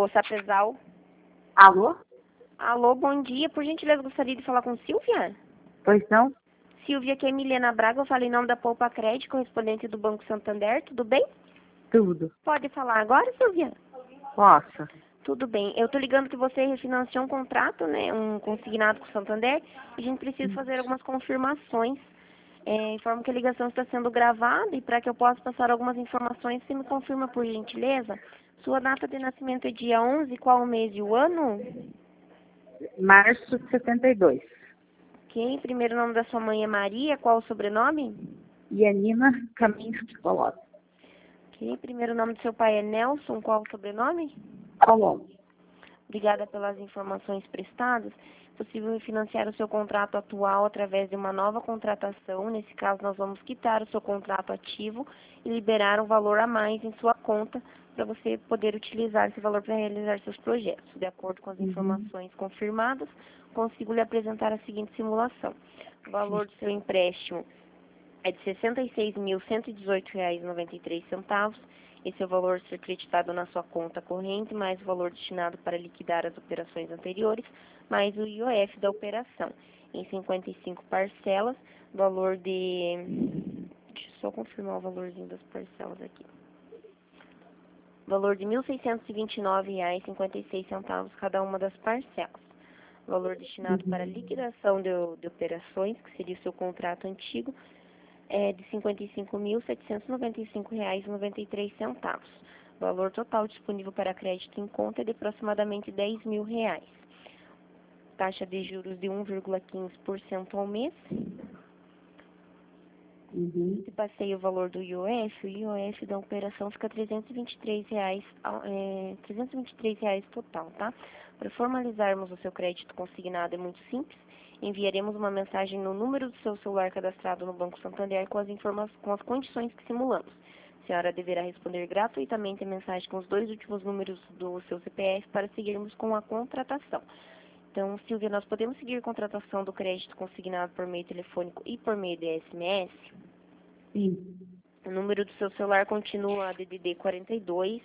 Alô, Sapezal. Alô? Alô, bom dia. Por gentileza, gostaria de falar com Silvia? Pois não? Silvia, aqui é Milena Braga. Eu falo em nome da Poupa Crédito, correspondente do Banco Santander. Tudo bem? Tudo. Pode falar agora, Silvia? Posso. Tudo bem. Eu tô ligando que você refinanciou um contrato, né? Um consignado com o Santander. E a gente precisa fazer algumas confirmações. Informo que a ligação está sendo gravada e para que eu possa passar algumas informações, você me confirma, por gentileza? Sua data de nascimento é dia 11, qual o mês e o ano? Março de 72. Ok. Primeiro nome da sua mãe é Maria, qual o sobrenome? Ianina Caminhos de Colombo. Ok. Primeiro nome do seu pai é Nelson, qual o sobrenome? Colombo. Obrigada pelas informações prestadas. É possível refinanciar o seu contrato atual através de uma nova contratação. Nesse caso, nós vamos quitar o seu contrato ativo e liberar um valor a mais em sua conta para você poder utilizar esse valor para realizar seus projetos. De acordo com as informações confirmadas, consigo lhe apresentar a seguinte simulação. O valor do seu empréstimo é de R$ 66.118,93. Esse é o valor a ser creditado na sua conta corrente, mais o valor destinado para liquidar as operações anteriores, mais o IOF da operação. Em 55 parcelas, valor de... Deixa eu só confirmar o valorzinho das parcelas aqui. Valor de R$ 1.629,56 cada uma das parcelas. Valor destinado para liquidação de operações, que seria o seu contrato antigo, é de R$ 55.795,93. O valor total disponível para crédito em conta é de aproximadamente R$ 10.000. Taxa de juros de 1,15% ao mês. Se passei o valor do IOF, o IOF da operação fica R$ 323 total, tá? Para formalizarmos o seu crédito consignado é muito simples. Enviaremos uma mensagem no número do seu celular cadastrado no Banco Santander com as condições que simulamos. A senhora deverá responder gratuitamente a mensagem com os 2 últimos números do seu CPF para seguirmos com a contratação. Então, Silvia, nós podemos seguir a contratação do crédito consignado por meio telefônico e por meio de SMS? Sim. O número do seu celular continua DDD 42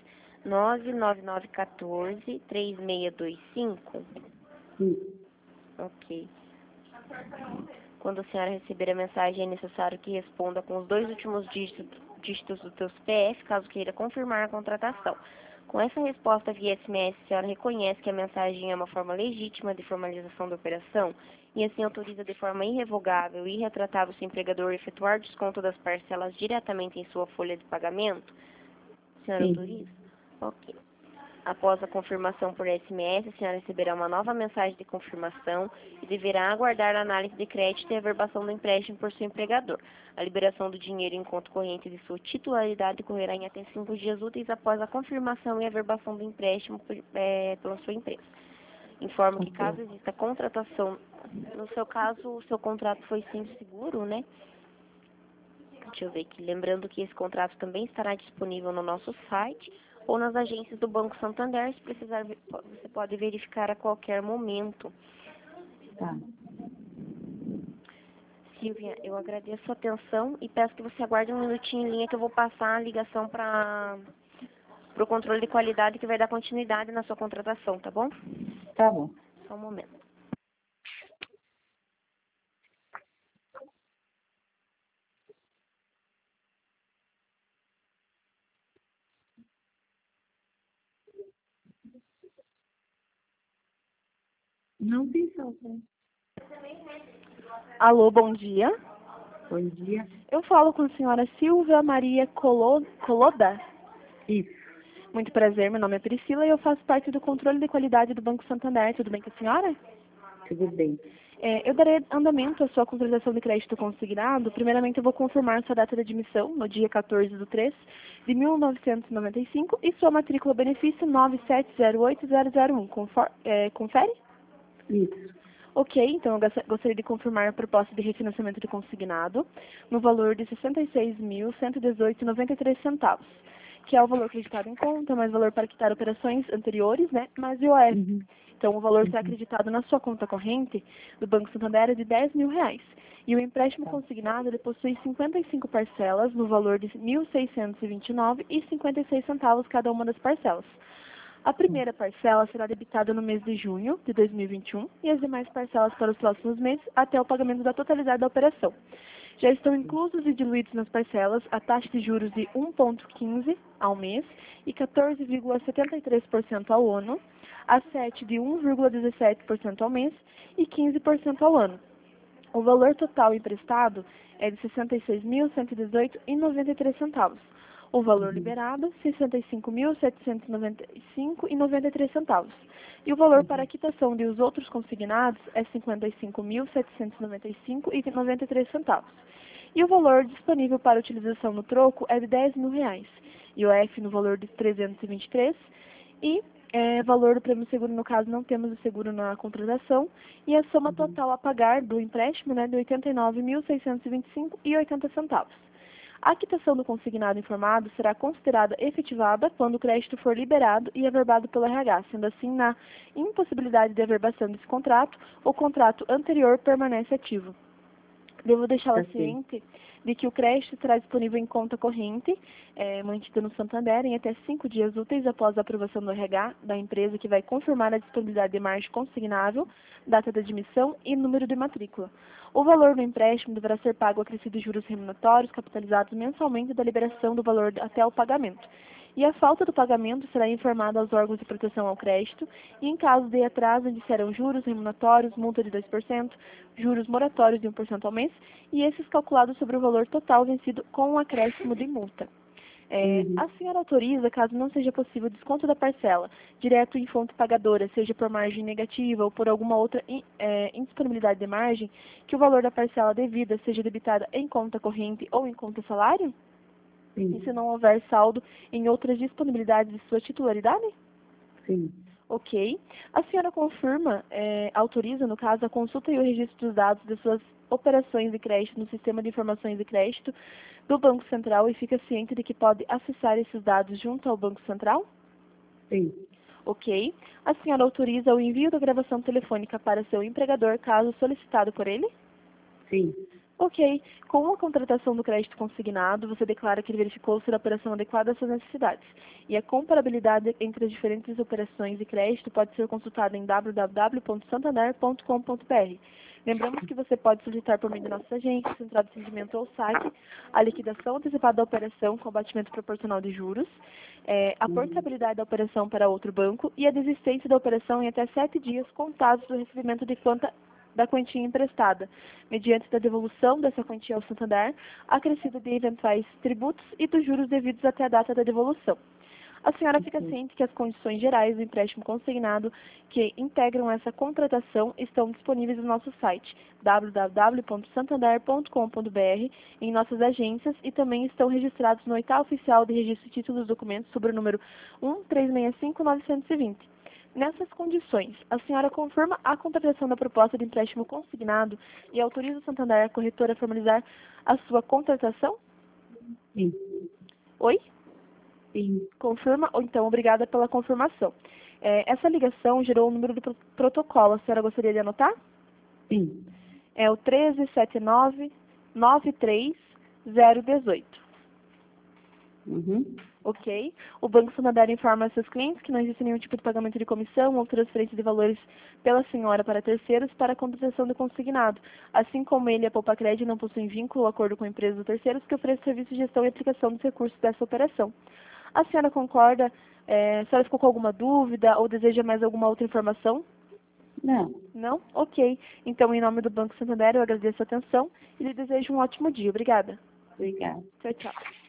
99914 3625. Sim. Ok. Quando a senhora receber a mensagem, é necessário que responda com os 2 últimos dígitos do seu CPF, caso queira confirmar a contratação. Com essa resposta via SMS, a senhora reconhece que a mensagem é uma forma legítima de formalização da operação e assim autoriza de forma irrevogável e irretratável o seu empregador a efetuar desconto das parcelas diretamente em sua folha de pagamento? A senhora Sim. autoriza? Ok. Após a confirmação por SMS, a senhora receberá uma nova mensagem de confirmação e deverá aguardar a análise de crédito e a averbação do empréstimo por seu empregador. A liberação do dinheiro em conta corrente de sua titularidade ocorrerá em até 5 dias úteis após a confirmação e averbação do empréstimo pela sua empresa. Informo que caso exista contratação, no seu caso, o seu contrato foi sem seguro, né? Deixa eu ver aqui. Lembrando que esse contrato também estará disponível no nosso site ou nas agências do Banco Santander. Se precisar, você pode verificar a qualquer momento. Tá. Silvia, eu agradeço a sua atenção e peço que você aguarde um minutinho em linha que eu vou passar a ligação para o controle de qualidade que vai dar continuidade na sua contratação, tá bom? Tá bom. Só um momento. Não tem salto. Alô, bom dia. Bom dia. Eu falo com a senhora Silvia Maria Coloda. Isso. Muito prazer, meu nome é Priscila e eu faço parte do controle de qualidade do Banco Santander. Tudo bem com a senhora? Tudo bem. Eu darei andamento à sua consolidação de crédito consignado. Primeiramente, eu vou confirmar sua data de admissão, no dia 14/3 de 1995, e sua matrícula benefício 9708001. Confere? Isso. Ok, então eu gostaria de confirmar a proposta de refinanciamento de consignado no valor de R$ 66.118,93, que é o valor acreditado em conta, mais valor para quitar operações anteriores, né, mais IOF. Então, o valor será acreditado na sua conta corrente do Banco Santander é de R$ 10.000. E o empréstimo consignado, ele possui 55 parcelas no valor de R$ 1.629,56 cada uma das parcelas. A primeira parcela será debitada no mês de junho de 2021 e as demais parcelas para os próximos meses até o pagamento da totalidade da operação. Já estão inclusos e diluídos nas parcelas a taxa de juros de 1,15% ao mês e 14,73% ao ano, a sete de 1,17% ao mês e 15% ao ano. O valor total emprestado é de R$ 66.118,93. O valor liberado, R$ 65.795,93. E o valor para a quitação de os outros consignados é R$ 55.795,93. E o valor disponível para utilização no troco é de R$ 10.000. IOF no valor de 323 e valor do prêmio seguro, no caso, não temos o seguro na contratação, e a soma total a pagar do empréstimo, né, de R$ 89.625,80. A quitação do consignado informado será considerada efetivada quando o crédito for liberado e averbado pelo RH, sendo assim, na impossibilidade de averbação desse contrato, o contrato anterior permanece ativo. Devo deixá-la ciente de que o crédito será disponível em conta corrente, mantida no Santander, em até 5 dias úteis após a aprovação do RH da empresa, que vai confirmar a disponibilidade de margem consignável, data de admissão e número de matrícula. O valor do empréstimo deverá ser pago acrescido de juros remuneratórios capitalizados mensalmente da liberação do valor até o pagamento. E a falta do pagamento será informada aos órgãos de proteção ao crédito, e em caso de atraso, iniciarão juros remuneratórios, multa de 2%, juros moratórios de 1% ao mês, e esses calculados sobre o valor total vencido com um acréscimo de multa. A senhora autoriza, caso não seja possível o desconto da parcela, direto em fonte pagadora, seja por margem negativa ou por alguma outra indisponibilidade de margem, que o valor da parcela devida seja debitada em conta corrente ou em conta salário? Sim. E se não houver saldo em outras disponibilidades de sua titularidade? Sim. Ok. A senhora confirma, autoriza, no caso, a consulta e o registro dos dados de suas operações de crédito no Sistema de Informações de Crédito do Banco Central e fica ciente de que pode acessar esses dados junto ao Banco Central? Sim. Ok. A senhora autoriza o envio da gravação telefônica para seu empregador, caso solicitado por ele? Sim. Ok. Com a contratação do crédito consignado, você declara que ele verificou ser a operação adequada às suas necessidades. E a comparabilidade entre as diferentes operações de crédito pode ser consultada em www.santander.com.br. Lembramos que você pode solicitar por meio de nossa agência, central de atendimento ou saque, a liquidação antecipada da operação com abatimento proporcional de juros, a portabilidade da operação para outro banco e a desistência da operação em até 7 dias contados do recebimento da quantia emprestada, mediante da devolução dessa quantia ao Santander, acrescido de eventuais tributos e dos juros devidos até a data da devolução. A senhora fica ciente que as condições gerais do empréstimo consignado que integram essa contratação estão disponíveis no nosso site www.santander.com.br, em nossas agências, e também estão registrados no Oitavo Oficial de Registro de Títulos e Documentos sobre o número 1365920. Nessas condições, a senhora confirma a contratação da proposta de empréstimo consignado e autoriza o Santander, a corretora, a formalizar a sua contratação? Sim. Oi? Sim. Confirma? Então, obrigada pela confirmação. Essa ligação gerou o número do protocolo. A senhora gostaria de anotar? Sim. É o 1379-93018. Ok? O Banco Santander informa a seus clientes que não existe nenhum tipo de pagamento de comissão ou transferência de valores pela senhora para terceiros para a contratação do consignado, assim como ele e a Poupa-Crédito não possuem vínculo ou acordo com a empresa dos terceiros que oferece serviço de gestão e aplicação dos recursos dessa operação. A senhora concorda? A senhora ficou com alguma dúvida ou deseja mais alguma outra informação? Não. Não? Ok. Então, em nome do Banco Santander, eu agradeço a atenção e lhe desejo um ótimo dia. Obrigada. Obrigada. Tchau, tchau.